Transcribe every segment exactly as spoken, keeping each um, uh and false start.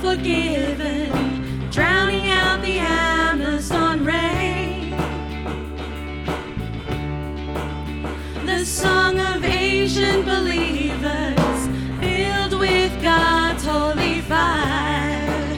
forgiven, drowning out the Amazon rain. The song of ancient believers filled with God's holy fire.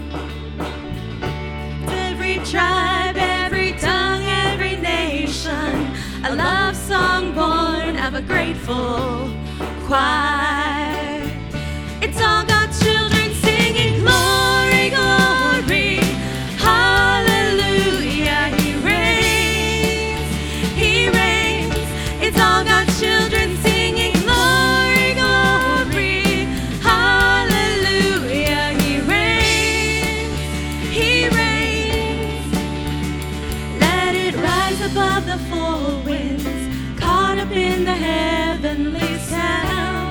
Every tribe, every tongue, every nation, a love song born of a grateful choir. It's all God's children singing glory, glory, hallelujah. He reigns, He reigns. It's all God's children singing glory, glory, hallelujah. He reigns, He reigns. Let it rise above the four winds, caught up in the heavenly sound.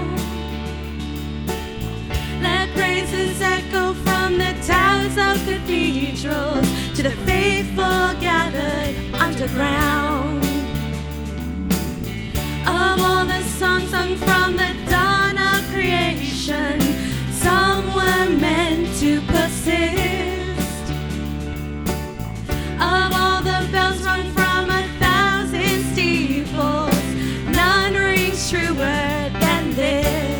Let praises echo from the towers of cathedrals to the faithful gathered underground. Of all the songs sung from the dawn of creation, some were meant to persist. Of all the bells rung from a thousand steeples, none rings truer than this.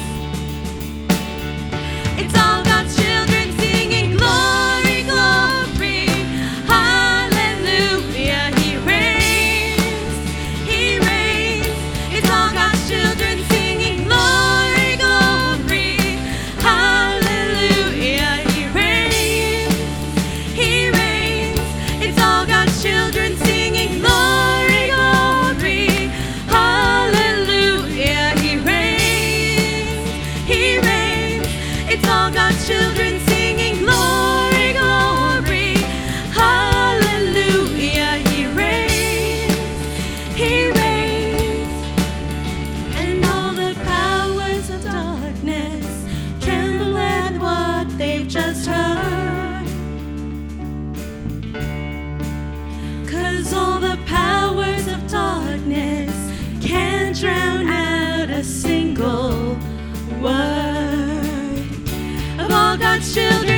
It's all God's children singing glory, glory, hallelujah. He reigns, He reigns. It's all God's children singing glory, glory, hallelujah. He reigns, He reigns. It's all God's children singing glory, glory, hallelujah. He reigns, He reigns. It's all God's children singing glory, glory, hallelujah. He reigns, He reigns. And all the powers of darkness tremble at what they've just heard. 'Cause all the powers of darkness can't drown out a single word of all God's children.